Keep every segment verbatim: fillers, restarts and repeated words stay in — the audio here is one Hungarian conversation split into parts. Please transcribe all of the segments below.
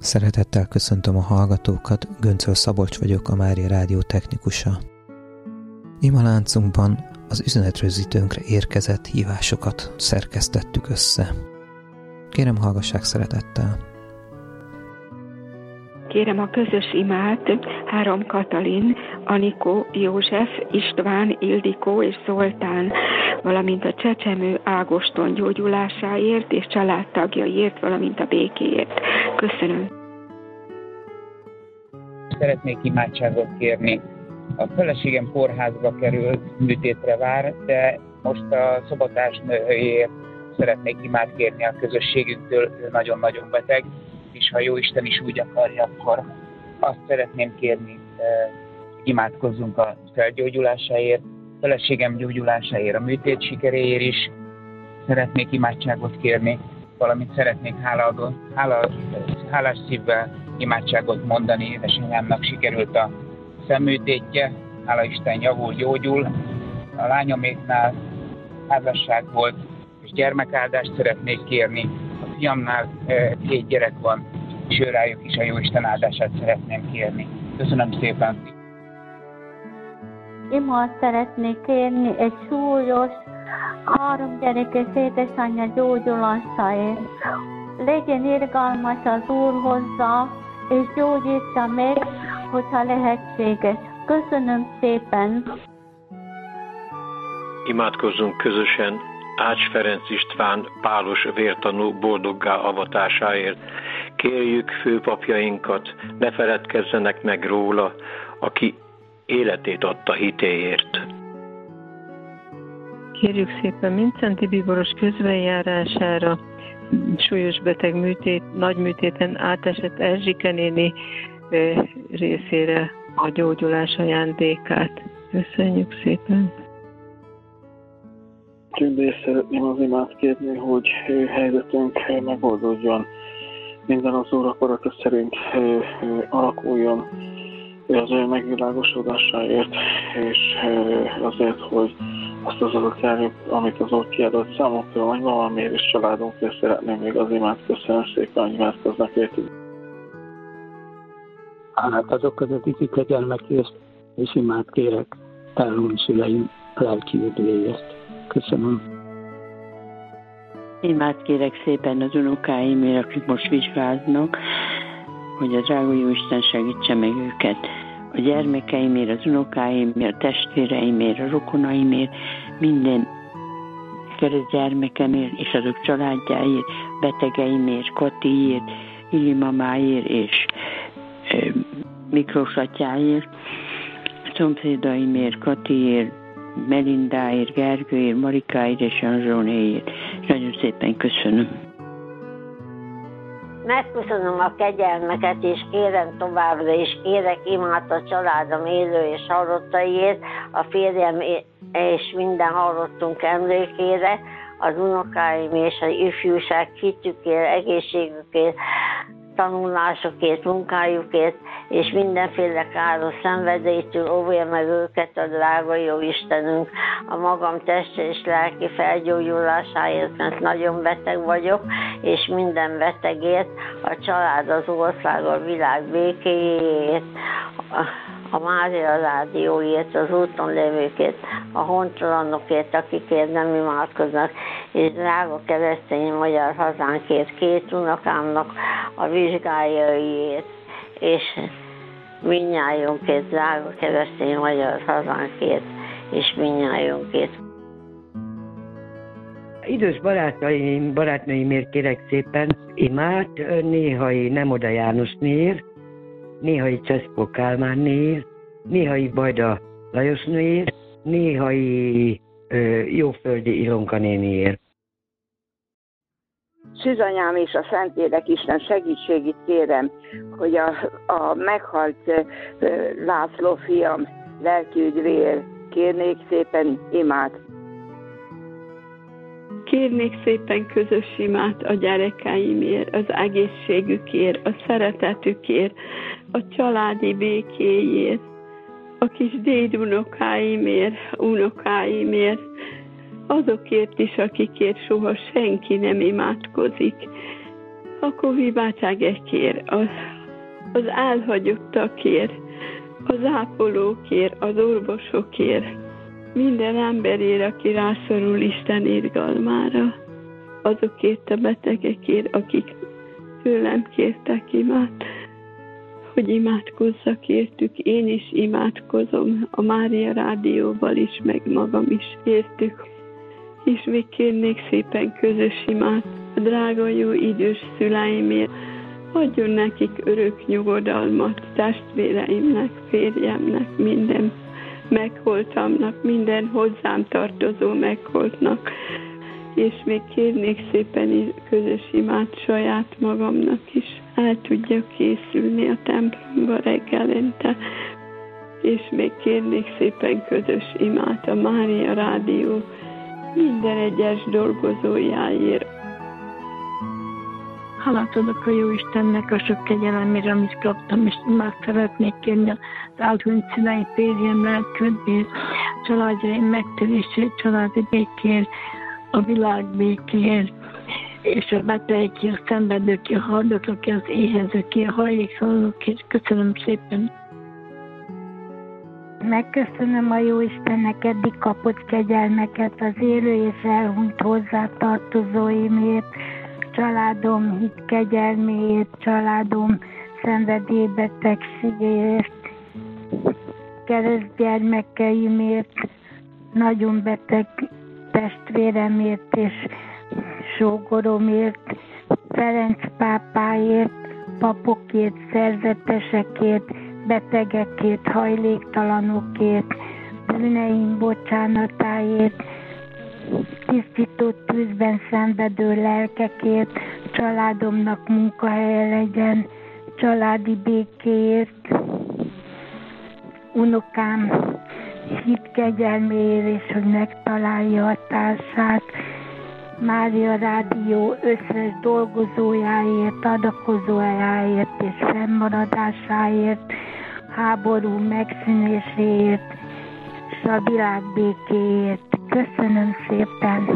Szeretettel köszöntöm a hallgatókat, Göncöl Szabolcs vagyok, a Mária Rádió technikusa. Ima láncunkban az üzenetrögzítőnkre érkezett hívásokat szerkesztettük össze. Kérem, hallgassák szeretettel! Kérem a közös imát három Katalin, Anikó, József, István, Ildikó és Zoltán, valamint a csecsemő Ágoston gyógyulásáért és családtagjaiért, valamint a békéért. Köszönöm. Szeretnék imádságot kérni. A feleségem kórházba került, műtétre vár, de most a szobatásnőért szeretnék imát kérni a közösségünktől, ő nagyon-nagyon beteg, és ha Jóisten is úgy akarja, akkor azt szeretném kérni, imádkozzunk a felgyógyulásáért, feleségem gyógyulásáért, a műtét sikeréért is szeretnék imádságot kérni, valamint szeretnék hála, hála, hálás szívvel imádságot mondani, édesanyámnak sikerült a szemműtétje, hála Isten javul, gyógyul, a lányoméknál házasság volt, és gyermekáldást szeretnék kérni, a fiamnál két gyerek van, és ő rájuk is a Jóisten áldását szeretném kérni. Köszönöm szépen! Imát szeretnék kérni egy súlyos, három gyerekes édesanyja gyógyulásáért. Legyen irgalmas az Úr hozzá, és gyógyítsa meg, hogyha lehetséges. Köszönöm szépen! Imádkozzunk közösen Ács Ferenc István pálos vértanú boldoggá avatásáért. Kérjük főpapjainkat, ne feledkezzenek meg róla, aki életét adta hitéért. Kérjük szépen Mincenti bíboros közbenjárására, súlyos beteg műtét, nagy műtéten átesett Erzsike néni részére a gyógyulás ajándékát. Köszönjük szépen! Tűnből szeretném az imát kérni, hogy helyzetünk megoldódjon. Minden az Úr akarata szerint alakuljon az ő megvilágosodásáért, és azért, hogy azt az adott járjuk, amit az Úr kiadott számunkra, hogy valamért és családunkért szeretném még az imát. Köszönöm szépen, hogy imádkoznak értük. Hát azok között ikik a gyermekért, és imát kérek elhunyt szüleim lelki üdvéért. Köszönöm. Imát kérek szépen az unokáimért, akik most vizsgáznak, hogy a drága Jóisten segítse meg őket. A gyermekeimért, az unokáimért, a testvéreimért, a rokonaimért, minden keresztgyermekemért és azok családjáért, betegeimért, Katiért, Ili mamáért és e, Miklós atyáért, szomszédaimért, Katiért, Melindáért, Gergőért, Marikáért és Janzsónéért. Nagyon szépen köszönöm. Megköszönöm a kegyelmeket, és kérem továbbra is, kérek imát a családom élő és halottaiért, a férjem és minden halottunk emlékére, az unokáim és az ifjúság hitükért, egészségükért, tanulásokért, munkájukért, és mindenféle káros szenvedélytől óvja meg őket a drága jó Istenünk, a magam teste és lelki felgyógyulásáért, mert nagyon beteg vagyok, és minden betegért, a család, az ország, a világ békéjéért, a Mária Rádióért, az úton lévőkért, a hontalanokért, akikért nem imádkoznak, és drága keresztény magyar hazánkért, két unokámnak a vizsgájaiért, és mindnyájunkért, drága keresztény magyar hazánkért, és mindnyájunkért. Idős barátaim, barátnőimért kérek szépen imát, néhai Nemoda Jánosnéért, néhai Cseszkó Kálmánnéért, néhai Bajda Lajosnéért, néhai ö, Jóföldi Ilonka néniért. Szűzanyám és a Szentlélek Isten segítségét kérem, hogy a, a meghalt uh, László fiam lelkiüdvéért kérnék szépen imát. Kérnék szépen közös imát a gyerekeimért, az egészségükért, a szeretetükért, a családi békéjért, a kis dédunokáimért, unokáimért, azokért is, akikért soha senki nem imádkozik. akkor vibátságekért, az, az elhagyottakért, az ápolókért, az orvosokért, minden emberért, aki rászorul Isten irgalmára, azokért a betegekért, akik tőlem kértek imát, hogy imádkozzak értük. Én is imádkozom, a Mária Rádióval is, meg magam is értük. És még kérnék szépen közös imát a drága jó idős szüleimért. Adjon nekik örök nyugodalmat, testvéreimnek, férjemnek, minden megholtamnak, minden hozzám tartozó megholtnak. És még kérnék szépen közös imát saját magamnak is. El tudjak készülni a templomba reggelente. És még kérnék szépen közös imát a Mária Rádió minden egyes dolgozójáért. Hálát adok a Jóistennek a sok kegyelemére, amit kaptam, és imát szeretnék kérni az általunk szülei, férjem, lelküldés, családjaim megtörését, családi békért, a világ békért, és a betegekért, a szenvedőkért, a haldoklókért, az éhezőkért, a hajléktalanokért. Köszönöm szépen! Megköszönöm a Jóistennek eddig kapott kegyelmeket az élő és elhunyt hozzátartozóimért, családom hit kegyelméért, családom szenvedélybetegségért, keresztgyermekeimért, nagyon beteg testvéremért és sógoromért, Ferenc pápáért, papokért, szerzetesekért, betegekért, hajléktalanokért, bűneim bocsánatáért, tisztító tűzben szenvedő lelkekért, családomnak munkahelye legyen, családi békéért, unokám hit kegyelméért, és hogy megtalálja a társát, Mária Rádió összes dolgozójáért, adakozójáért és fennmaradásáért, háború megszűnéséért, és a világ békéért. Köszönöm szépen!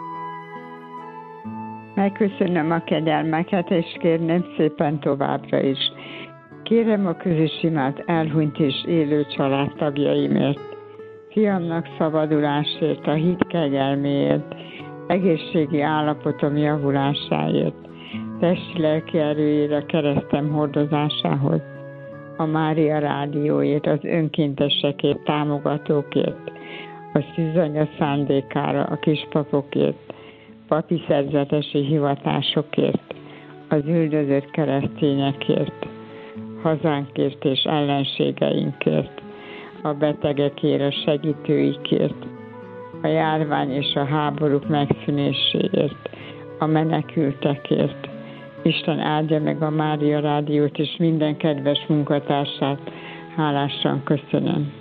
Megköszönöm a kegyelmeket, és kérném szépen továbbra is. Kérem a közös imát elhunyt és élő családtagjaimért, fiamnak szabadulásért, a hit kegyelméért, egészségi állapotom javulásáért, testi-lelki erőjére a keresztem hordozásához, a Mária Rádióért, az önkéntesekért, támogatókért, a szűzanya szándékára, a kispapokért, papi szerzetesi hivatásokért, az üldözött keresztényekért, hazánkért és ellenségeinkért, a betegekért, a segítőikért, a járvány és a háborúk megszűnéséért, a menekültekért. Isten áldja meg a Mária Rádiót és minden kedves munkatársát. Hálásan köszönöm.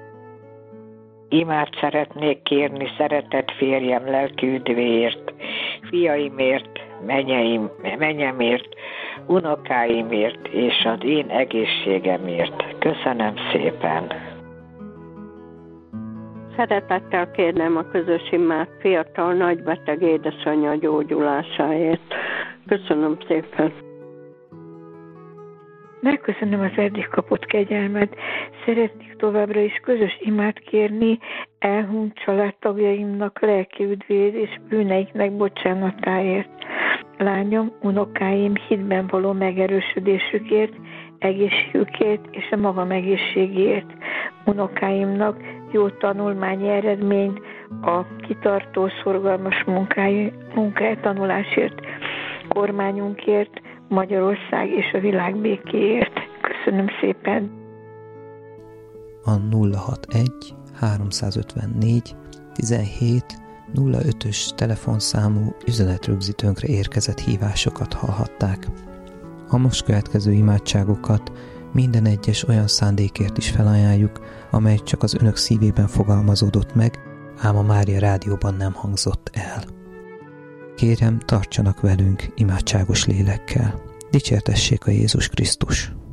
Imát szeretnék kérni szeretett férjem lelki üdvéért, fiaimért, menyeim, menyemért, unokáimért és az én egészségemért. Köszönöm szépen. Szeretettel kérnem a közös imát fiatal nagybeteg édesanyja gyógyulásáért. Köszönöm szépen. Megköszönöm az eddig kapott kegyelmet. Szeretnék továbbra is közös imát kérni elhunyt családtagjaimnak lelki üdvéért és bűneiknek bocsánatáért. Lányom, unokáim hitben való megerősödésükért, egészségükért és a magam egészségért. Unokáimnak jó tanulmányi eredményt, a kitartó, szorgalmas munkáj, munkáj tanulásért, kormányunkért, Magyarország és a világ békéért. Köszönöm szépen. A nulla hatvanegy háromszázötvennégy tizenhét nulla ötös telefonszámú üzenetrögzítőnkre érkezett hívásokat hallhatták. A most következő imádságokat minden egyes olyan szándékért is felajánljuk, amely csak az önök szívében fogalmazódott meg, ám a Mária Rádióban nem hangzott el. Kérem, tartsanak velünk imádságos lélekkel. Dicsértessék a Jézus Krisztus!